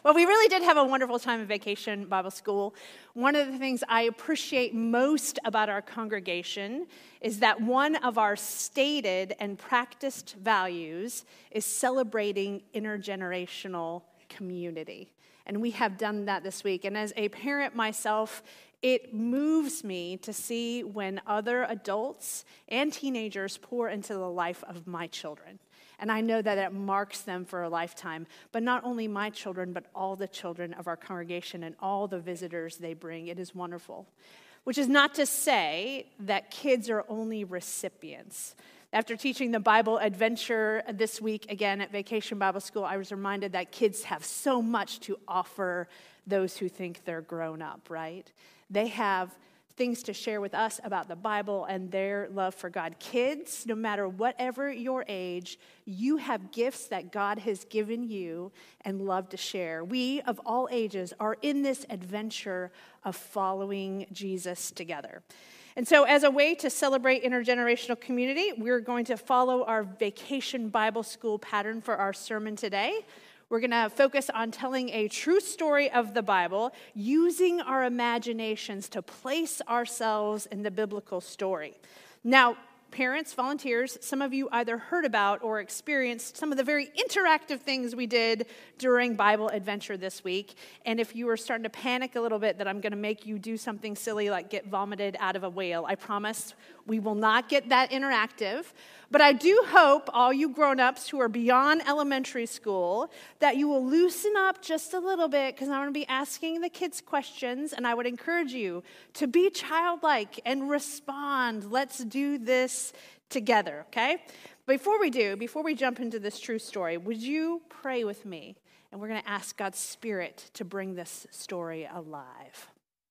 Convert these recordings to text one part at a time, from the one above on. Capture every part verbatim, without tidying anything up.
Well, we really did have a wonderful time at Vacation Bible School. One of the things I appreciate most about our congregation is that one of our stated and practiced values is celebrating intergenerational community. And we have done that this week. And as a parent myself, it moves me to see when other adults and teenagers pour into the life of my children. And I know that it marks them for a lifetime. But not only my children, but all the children of our congregation and all the visitors they bring. It is wonderful. Which is not to say that kids are only recipients. After teaching the Bible adventure this week, again at Vacation Bible School, I was reminded that kids have so much to offer those who think they're grown up, right? They have things to share with us about the Bible and their love for God. Kids, no matter whatever your age, you have gifts that God has given you and love to share. We, of all ages, are in this adventure of following Jesus together. And so as a way to celebrate intergenerational community, we're going to follow our Vacation Bible School pattern for our sermon today. We're going to focus on telling a true story of the Bible, using our imaginations to place ourselves in the biblical story. Now, parents, volunteers, some of you either heard about or experienced some of the very interactive things we did during Bible Adventure this week. And if you were starting to panic a little bit that I'm going to make you do something silly like get vomited out of a whale, I promise we will not get that interactive. But I do hope all you grown-ups who are beyond elementary school that you will loosen up just a little bit, because I'm going to be asking the kids questions, and I would encourage you to be childlike and respond. Let's do this together, okay? Before we do, before we jump into this true story, would you pray with me? And we're going to ask God's Spirit to bring this story alive.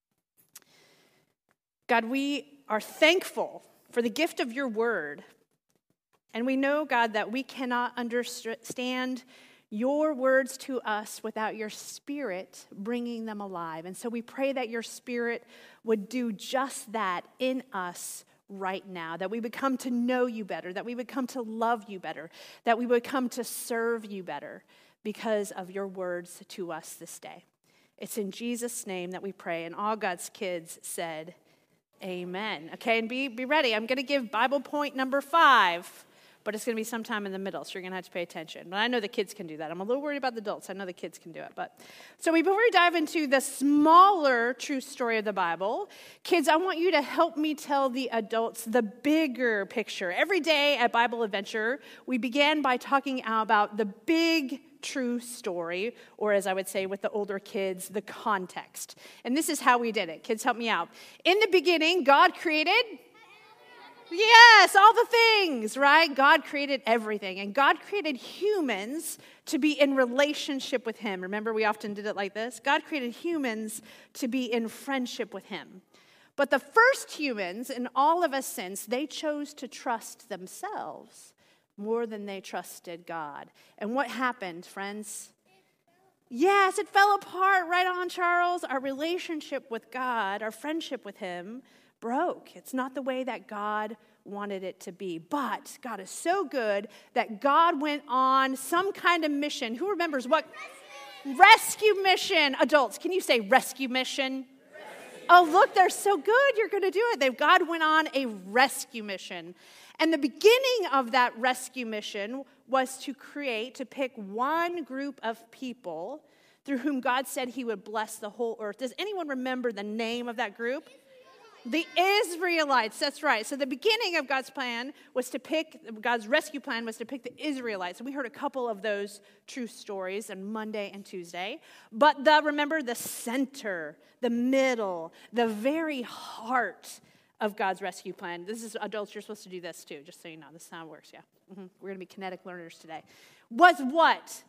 God, we are thankful for the gift of your word. And we know, God, that we cannot understand your words to us without your Spirit bringing them alive. And so we pray that your Spirit would do just that in us right now, that we would come to know you better, that we would come to love you better, that we would come to serve you better because of your words to us this day. It's in Jesus' name that we pray. And all God's kids said, amen. Okay, and be, be ready. I'm going to give Bible point number five. But it's going to be sometime in the middle, so you're going to have to pay attention. But I know the kids can do that. I'm a little worried about the adults. I know the kids can do it. But so before we dive into the smaller true story of the Bible, kids, I want you to help me tell the adults the bigger picture. Every day at Bible Adventure, we began by talking about the big true story, or as I would say with the older kids, the context. And this is how we did it. Kids, help me out. In the beginning, God created... Yes, all the things, right? God created everything. And God created humans to be in relationship with him. Remember, we often did it like this. God created humans to be in friendship with him. But the first humans, in all of us since, they chose to trust themselves more than they trusted God. And what happened, friends? Yes, it fell apart. Right on, Charles. Our relationship with God, our friendship with him, broke. It's not the way that God wanted it to be. But God is so good that God went on some kind of mission. Who remembers what? Rescue, rescue mission. Adults, can you say rescue mission? Rescue. Oh, look, they're so good. You're going to do it. They, God went on a rescue mission. And the beginning of that rescue mission was to create, to pick one group of people through whom God said he would bless the whole earth. Does anyone remember the name of that group? The Israelites, that's right. So the beginning of God's plan was to pick, God's rescue plan was to pick the Israelites. And we heard a couple of those true stories on Monday and Tuesday. But the, remember, the center, the middle, the very heart of God's rescue plan. This is, adults, you're supposed to do this too, just so you know. This is how it works, yeah. Mm-hmm. We're going to be kinetic learners today. Was what?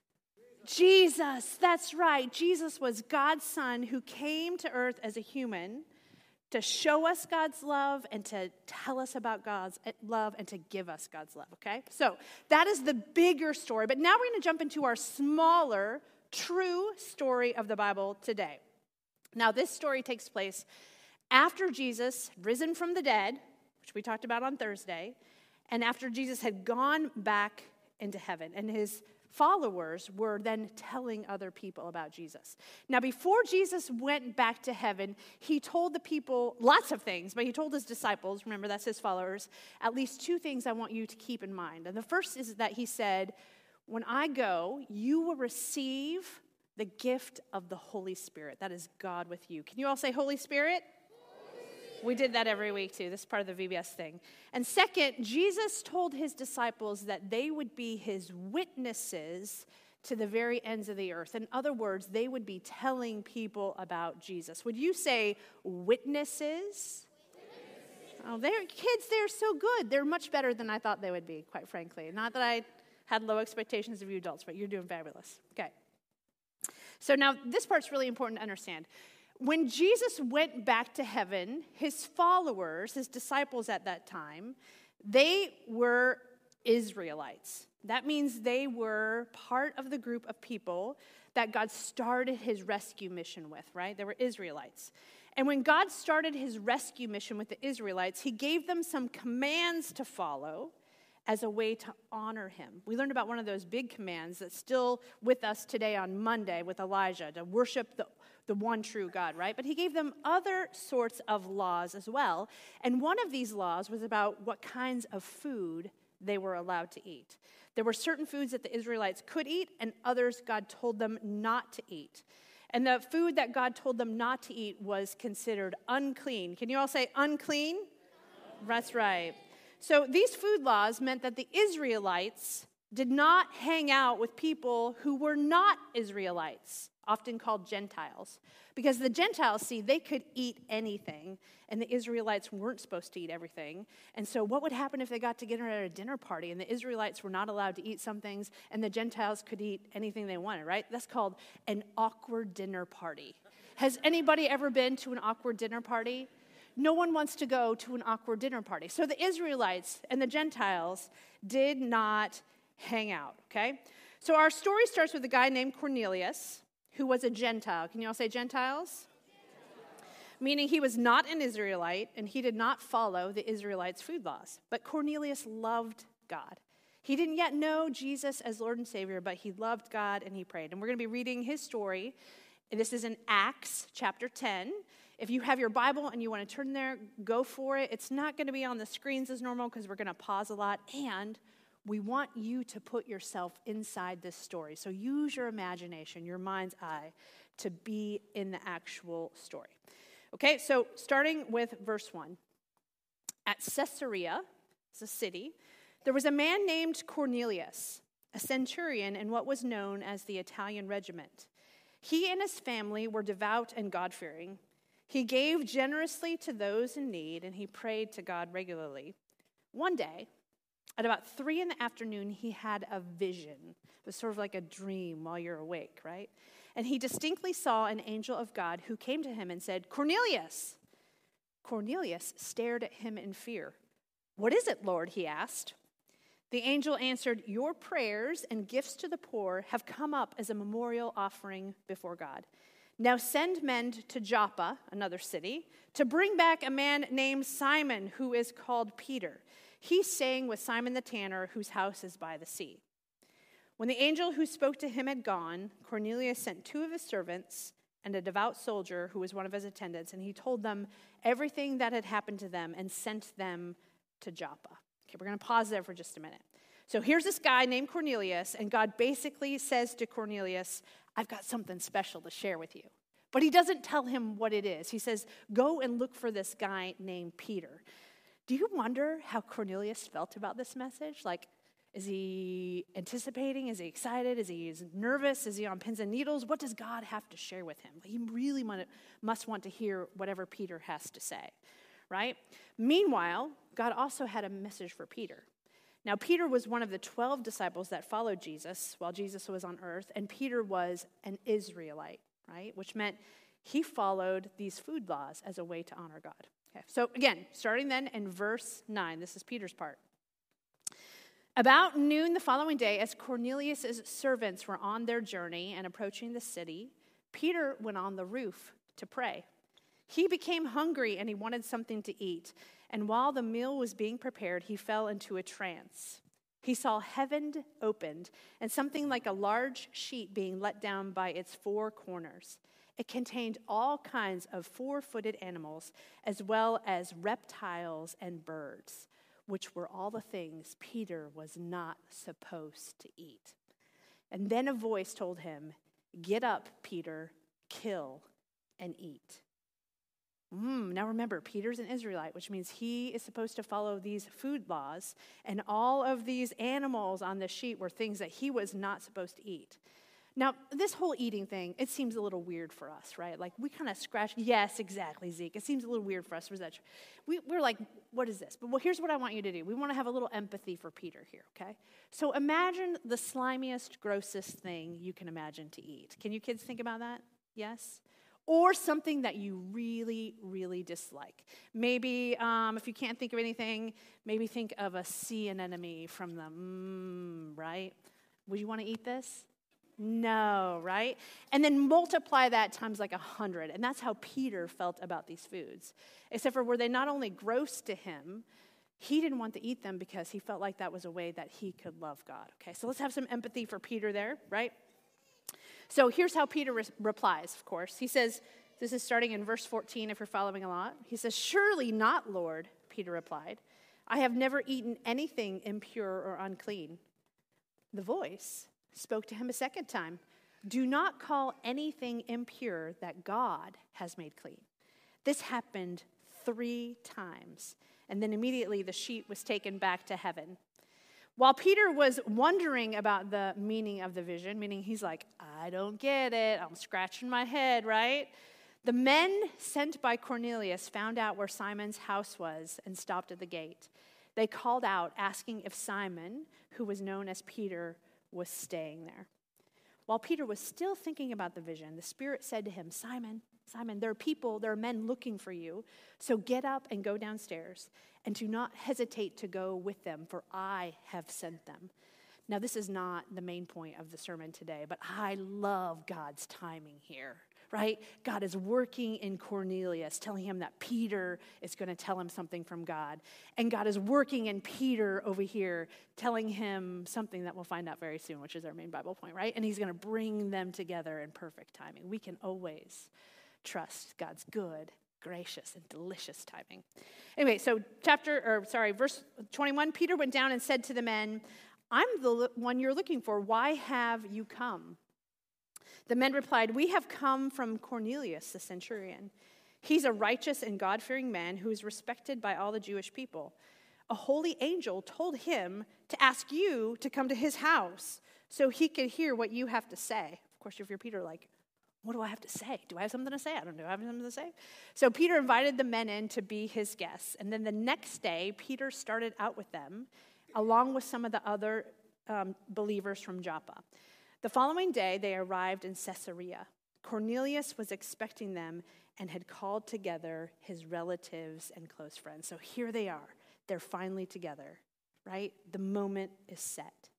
Jesus, that's right. Jesus was God's son who came to earth as a human to show us God's love and to tell us about God's love and to give us God's love, okay? So that is the bigger story. But now we're going to jump into our smaller, true story of the Bible today. Now, this story takes place after Jesus risen from the dead, which we talked about on Thursday, and after Jesus had gone back into heaven. And his followers were then telling other people about Jesus. Now, before Jesus went back to heaven, he told the people lots of things, but he told his disciples, remember that's his followers, at least two things I want you to keep in mind. And the first is that he said, when I go, you will receive the gift of the Holy Spirit. That is God with you. Can you all say Holy Spirit? We did that every week, too. This is part of the V B S thing. And second, Jesus told his disciples that they would be his witnesses to the very ends of the earth. In other words, they would be telling people about Jesus. Would you say witnesses? Witnesses. Oh, they're kids, they're so good. They're much better than I thought they would be, quite frankly. Not that I had low expectations of you adults, but you're doing fabulous. Okay. So now this part's really important to understand. When Jesus went back to heaven, his followers, his disciples at that time, they were Israelites. That means they were part of the group of people that God started his rescue mission with, right? They were Israelites. And when God started his rescue mission with the Israelites, he gave them some commands to follow as a way to honor him. We learned about one of those big commands that's still with us today on Monday with Elijah, to worship the the one true God, right? But he gave them other sorts of laws as well. And one of these laws was about what kinds of food they were allowed to eat. There were certain foods that the Israelites could eat, and others God told them not to eat. And the food that God told them not to eat was considered unclean. Can you all say unclean? That's right. So these food laws meant that the Israelites did not hang out with people who were not Israelites, often called Gentiles. Because the Gentiles, see, they could eat anything, and the Israelites weren't supposed to eat everything. And so what would happen if they got together at a dinner party, and the Israelites were not allowed to eat some things, and the Gentiles could eat anything they wanted, right? That's called an awkward dinner party. Has anybody ever been to an awkward dinner party? No one wants to go to an awkward dinner party. So the Israelites and the Gentiles did not hang out, okay? So our story starts with a guy named Cornelius, who was a Gentile. Can you all say Gentiles? Meaning he was not an Israelite, and he did not follow the Israelites' food laws. But Cornelius loved God. He didn't yet know Jesus as Lord and Savior, but he loved God, and he prayed. And we're going to be reading his story. This is in Acts chapter ten. If you have your Bible and you want to turn there, go for it. It's not going to be on the screens as normal because we're going to pause a lot, and we want you to put yourself inside this story. So use your imagination, your mind's eye, to be in the actual story. Okay, so starting with verse one. At Caesarea, it's a city, there was a man named Cornelius, a centurion in what was known as the Italian regiment. He and his family were devout and God-fearing. He gave generously to those in need, and he prayed to God regularly. One day, at about three in the afternoon, he had a vision. It was sort of like a dream while you're awake, right? And he distinctly saw an angel of God who came to him and said, "Cornelius!" Cornelius stared at him in fear. "What is it, Lord?" he asked. The angel answered, "Your prayers and gifts to the poor have come up as a memorial offering before God. Now send men to Joppa," another city, "to bring back a man named Simon, who is called Peter. He's staying with Simon the tanner, whose house is by the sea." When the angel who spoke to him had gone, Cornelius sent two of his servants and a devout soldier who was one of his attendants, and he told them everything that had happened to them and sent them to Joppa. Okay, we're going to pause there for just a minute. So here's this guy named Cornelius, and God basically says to Cornelius, "I've got something special to share with you." But he doesn't tell him what it is. He says, "Go and look for this guy named Peter." Do you wonder how Cornelius felt about this message? Like, is he anticipating? Is he excited? Is he nervous? Is he on pins and needles? What does God have to share with him? He really must want to hear whatever Peter has to say, right? Meanwhile, God also had a message for Peter. Now, Peter was one of the twelve disciples that followed Jesus while Jesus was on earth, and Peter was an Israelite, right? Which meant he followed these food laws as a way to honor God. Okay, so again, starting then in verse nine, this is Peter's part. About noon the following day, as Cornelius' servants were on their journey and approaching the city, Peter went on the roof to pray. He became hungry and he wanted something to eat. And while the meal was being prepared, he fell into a trance. he saw heaven opened and something like a large sheet being let down by its four corners. It contained all kinds of four-footed animals, as well as reptiles and birds, which were all the things Peter was not supposed to eat. And then a voice told him, "Get up, Peter, kill and eat." Mm, now remember, Peter's an Israelite, which means he is supposed to follow these food laws, and all of these animals on the sheet were things that he was not supposed to eat. Now, this whole eating thing, it seems a little weird for us, right? Like, we kind of scratch, yes, exactly, Zeke. It seems a little weird for us. Was that true? We, we're like, what is this? But well, here's what I want you to do. We want to have a little empathy for Peter here, okay? So imagine the slimiest, grossest thing you can imagine to eat. Can you kids think about that? Yes? Or something that you really, really dislike. Maybe, um, if you can't think of anything, maybe think of a sea anemone from the, mmm, right? Would you want to eat this? No, right? And then multiply that times like a hundred. And that's how Peter felt about these foods. Except for were they not only gross to him, he didn't want to eat them because he felt like that was a way that he could love God. Okay, so let's have some empathy for Peter there, right? So here's how Peter re- replies, of course. He says, this is starting in verse fourteen if you're following along. He says, "Surely not, Lord," Peter replied. "I have never eaten anything impure or unclean." The voice spoke to him a second time. "Do not call anything impure that God has made clean." This happened three times, and then immediately the sheet was taken back to heaven. While Peter was wondering about the meaning of the vision, meaning he's like, I don't get it, I'm scratching my head, right? The men sent by Cornelius found out where Simon's house was and stopped at the gate. They called out, asking if Simon, who was known as Peter, was staying there. While Peter was still thinking about the vision, the Spirit said to him, Simon, Simon, there are people, there are men looking for you. So get up and go downstairs, and do not hesitate to go with them, for I have sent them. Now, this is not the main point of the sermon today, but I love God's timing here, right? God is working in Cornelius, telling him that Peter is going to tell him something from God. And God is working in Peter over here, telling him something that we'll find out very soon, which is our main Bible point, right? And he's going to bring them together in perfect timing. We can always trust God's good, gracious, and delicious timing. Anyway, so chapter, or sorry, verse twenty-one, Peter went down and said to the men, I'm the one you're looking for. Why have you come? The men replied, we have come from Cornelius, the centurion. He's a righteous and God-fearing man who is respected by all the Jewish people. A holy angel told him to ask you to come to his house so he could hear what you have to say. Of course, if you're Peter, like, what do I have to say? Do I have something to say? I don't know. Do I have something to say? So Peter invited the men in to be his guests. And then the next day, Peter started out with them, along with some of the other um, believers from Joppa. The following day, they arrived in Caesarea. Cornelius was expecting them and had called together his relatives and close friends. So here they are. They're finally together, right? The moment is set.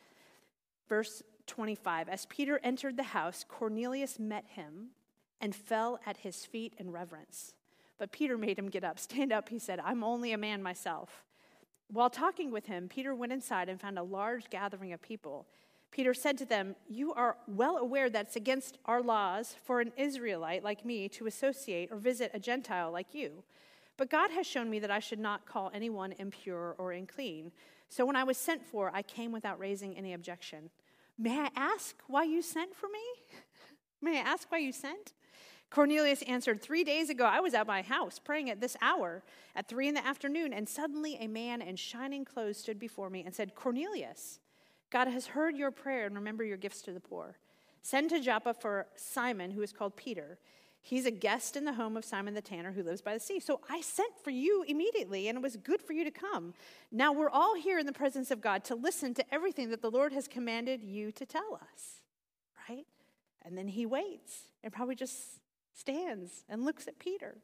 Verse twenty-five, as Peter entered the house, Cornelius met him and fell at his feet in reverence. But Peter made him get up. Stand up, he said, I'm only a man myself. While talking with him, Peter went inside and found a large gathering of people. Peter said to them, you are well aware that it's against our laws for an Israelite like me to associate or visit a Gentile like you. But God has shown me that I should not call anyone impure or unclean. So when I was sent for, I came without raising any objection. May I ask why you sent for me? May I ask why you sent? Cornelius answered, three days ago I was at my house praying at this hour at three in the afternoon, and suddenly a man in shining clothes stood before me and said, Cornelius, God has heard your prayer and remember your gifts to the poor. Send to Joppa for Simon, who is called Peter. He's a guest in the home of Simon the tanner who lives by the sea. So I sent for you immediately, and it was good for you to come. Now we're all here in the presence of God to listen to everything that the Lord has commanded you to tell us, right? And then he waits and probably just stands and looks at Peter.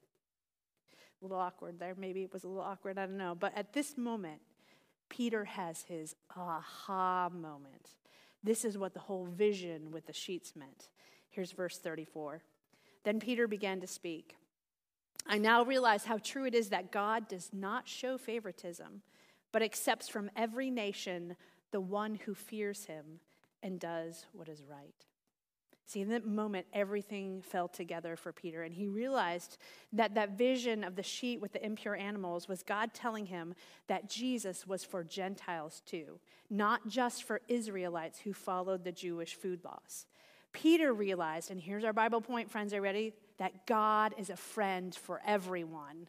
A little awkward there. Maybe it was a little awkward. I don't know. But at this moment, Peter has his aha moment. This is what the whole vision with the sheets meant. Here's verse thirty-four. Then Peter began to speak. I now realize how true it is that God does not show favoritism, but accepts from every nation the one who fears him and does what is right. See, in that moment, everything fell together for Peter, and he realized that that vision of the sheet with the impure animals was God telling him that Jesus was for Gentiles too, not just for Israelites who followed the Jewish food laws. Peter realized, and here's our Bible point, friends, are you ready? That God is a friend for everyone.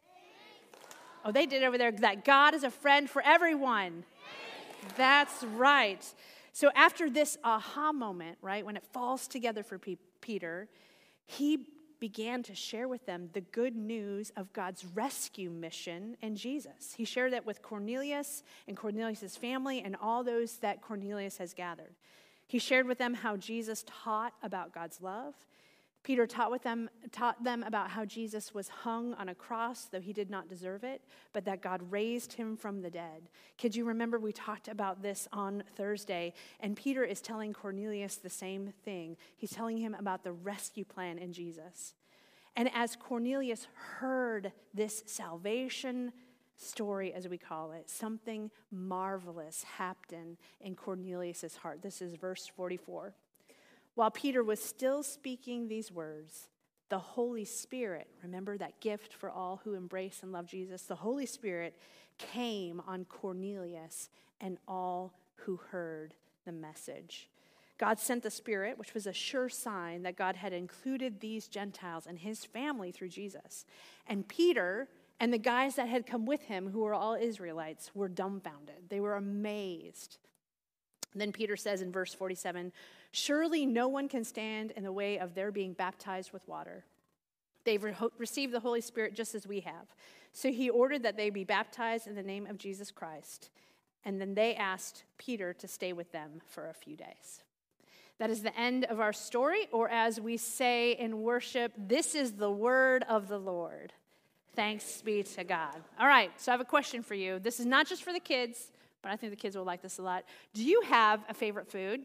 Oh, they did over there, that God is a friend for everyone. That's right. So after this aha moment, right, when it falls together for P- Peter, he began to share with them the good news of God's rescue mission in Jesus. He shared that with Cornelius and Cornelius' family and all those that Cornelius has gathered. He shared with them how Jesus taught about God's love. Peter taught with them, taught them about how Jesus was hung on a cross, though he did not deserve it, but that God raised him from the dead. Kids, you remember we talked about this on Thursday, and Peter is telling Cornelius the same thing. He's telling him about the rescue plan in Jesus. And as Cornelius heard this salvation story, as we call it, something marvelous happened in Cornelius' heart. This is verse forty-four. While Peter was still speaking these words, the Holy Spirit, remember that gift for all who embrace and love Jesus, the Holy Spirit came on Cornelius and all who heard the message. God sent the Spirit, which was a sure sign that God had included these Gentiles and his family through Jesus. And Peter and the guys that had come with him, who were all Israelites, were dumbfounded. They were amazed. Then Peter says in verse forty-seven, surely no one can stand in the way of their being baptized with water. They've re- received the Holy Spirit just as we have. So he ordered that they be baptized in the name of Jesus Christ. And then they asked Peter to stay with them for a few days. That is the end of our story, or as we say in worship, this is the word of the Lord. Thanks be to God. All right, so I have a question for you. This is not just for the kids, but I think the kids will like this a lot. Do you have a favorite food?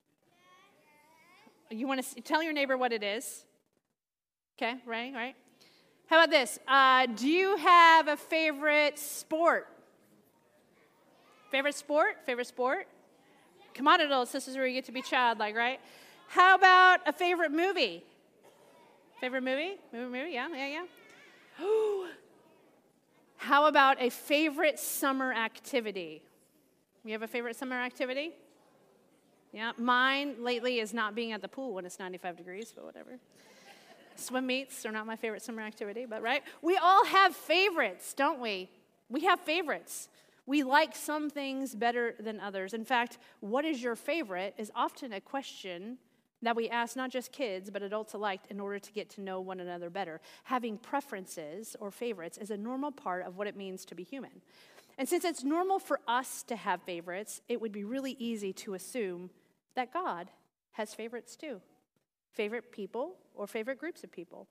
You want to tell your neighbor what it is? Okay, right, right. How about this? Uh, do you have a favorite sport? Favorite sport? Favorite sport? Come on, adults. This is where you get to be childlike, right? How about a favorite movie? Favorite movie? Movie, movie? Yeah, yeah, yeah. How about a favorite summer activity? You have a favorite summer activity? Yeah, mine lately is not being at the pool when it's ninety-five degrees, but whatever. Swim meets are not my favorite summer activity, but right? We all have favorites, don't we? We have favorites. We like some things better than others. In fact, what is your favorite is often a question that we ask not just kids, but adults alike in order to get to know one another better. Having preferences or favorites is a normal part of what it means to be human. And since it's normal for us to have favorites, it would be really easy to assume that God has favorites too. Favorite people or favorite groups of people.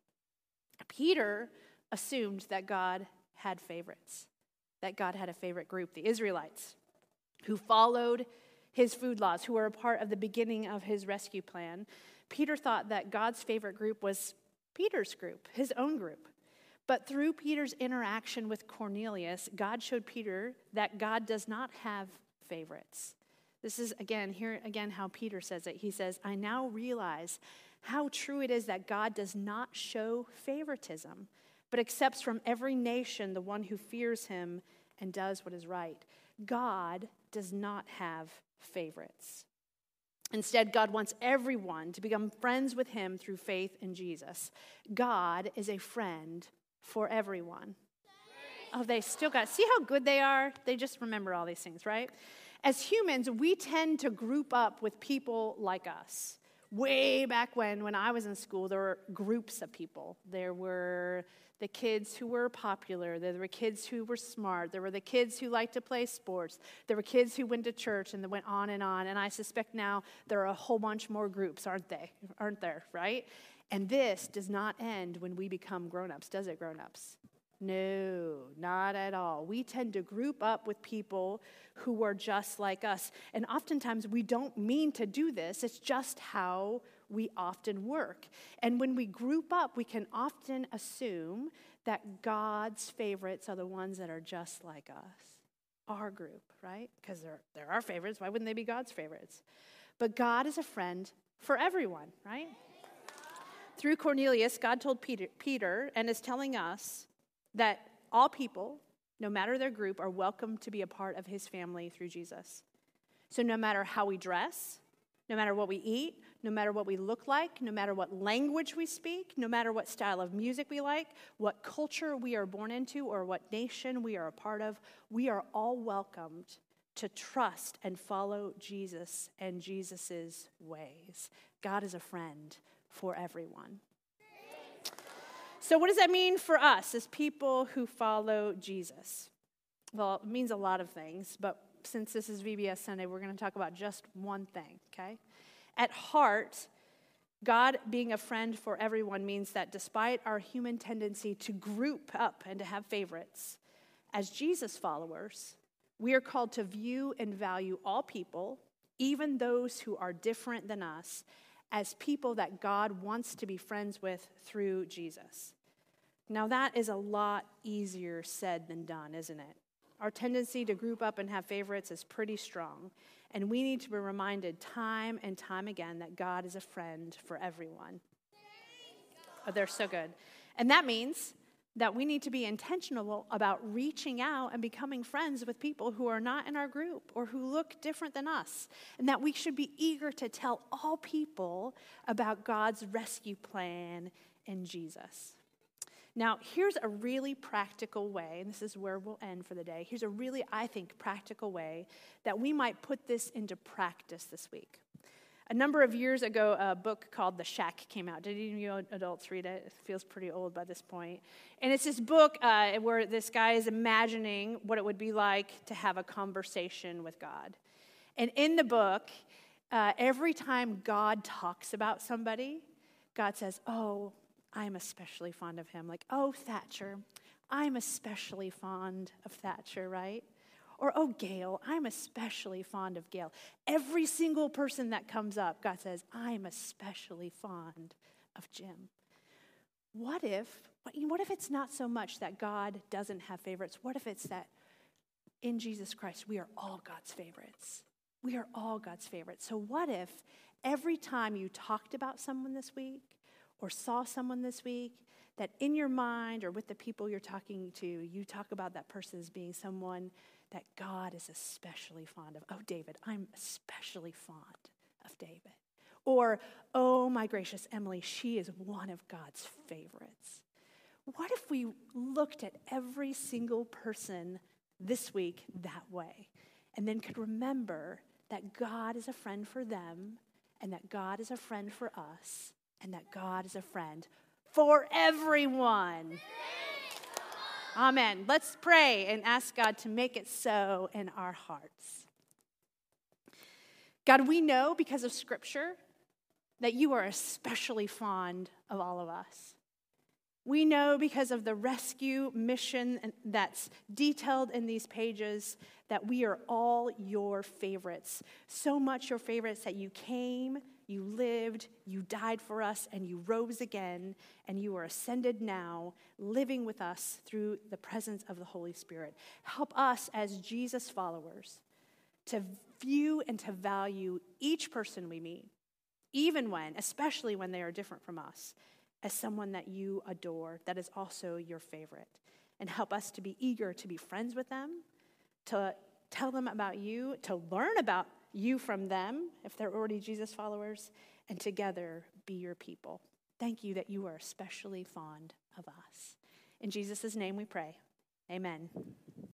Peter assumed that God had favorites, that God had a favorite group, the Israelites, who followed his food laws, who were a part of the beginning of his rescue plan. Peter thought that God's favorite group was Peter's group, his own group. But through Peter's interaction with Cornelius, God showed Peter that God does not have favorites. This is, again, here again how Peter says it. He says, I now realize how true it is that God does not show favoritism, but accepts from every nation the one who fears him and does what is right. God does not have favorites. Instead, God wants everyone to become friends with him through faith in Jesus. God is a friend for everyone. Oh, they still got, see how good they are? They just remember all these things, right? As humans, we tend to group up with people like us. Way back when, when I was in school, there were groups of people. There were the kids who were popular. There were kids who were smart. There were the kids who liked to play sports. There were kids who went to church, and they went on and on. And I suspect now there are a whole bunch more groups, aren't they? Aren't there, right? And this does not end when we become grown-ups, does it, grown-ups? No, not at all. We tend to group up with people who are just like us. And oftentimes we don't mean to do this. It's just how we often work. And when we group up, we can often assume that God's favorites are the ones that are just like us. our group, right? Because they're, they're our favorites. Why wouldn't they be God's favorites? But God is a friend for everyone, right? Through Cornelius, God told Peter, Peter and is telling us that all people, no matter their group, are welcome to be a part of his family through Jesus. So no matter how we dress, no matter what we eat, no matter what we look like, no matter what language we speak, no matter what style of music we like, what culture we are born into, or what nation we are a part of, we are all welcomed to trust and follow Jesus and Jesus's ways. God is a friend for everyone. So what does that mean for us as people who follow Jesus? Well, it means a lot of things, but since this is V B S Sunday, we're going to talk about just one thing, okay? At heart, God being a friend for everyone means that despite our human tendency to group up and to have favorites, as Jesus followers, we are called to view and value all people, even those who are different than us, as people that God wants to be friends with through Jesus. Now that is a lot easier said than done, isn't it? Our tendency to group up and have favorites is pretty strong, and we need to be reminded time and time again that God is a friend for everyone. Oh, they're so good. And that means that we need to be intentional about reaching out and becoming friends with people who are not in our group or who look different than us, and that we should be eager to tell all people about God's rescue plan in Jesus. Now, here's a really practical way, and this is where we'll end for the day. Here's a really, I think, practical way that we might put this into practice this week. A number of years ago, a book called The Shack came out. Did any of you adults read it? It feels pretty old by this point. And it's this book uh, where this guy is imagining what it would be like to have a conversation with God. And in the book, uh, every time God talks about somebody, God says, oh, I'm especially fond of him. Like, oh, Thatcher, I'm especially fond of Thatcher, right? Or, oh, Gail, I'm especially fond of Gail. Every single person that comes up, God says, I'm especially fond of Jim. What if, what if it's not so much that God doesn't have favorites? What if it's that in Jesus Christ, we are all God's favorites? We are all God's favorites. So what if every time you talked about someone this week, or saw someone this week, that in your mind or with the people you're talking to, you talk about that person as being someone that God is especially fond of. Oh, David, I'm especially fond of David. Or, oh, my gracious Emily, she is one of God's favorites. What if we looked at every single person this week that way, and then could remember that God is a friend for them, and that God is a friend for us, and that God is a friend for everyone. Amen. Let's pray and ask God to make it so in our hearts. God, we know because of Scripture that you are especially fond of all of us. We know because of the rescue mission that's detailed in these pages that we are all your favorites. So much your favorites that you came, you lived, you died for us, and you rose again, and you are ascended now, living with us through the presence of the Holy Spirit. Help us as Jesus followers to view and to value each person we meet, even when, especially when they are different from us, as someone that you adore, that is also your favorite. And help us to be eager to be friends with them, to tell them about you, to learn about you from them, if they're already Jesus followers, and together be your people. Thank you that you are especially fond of us. In Jesus' name we pray. Amen.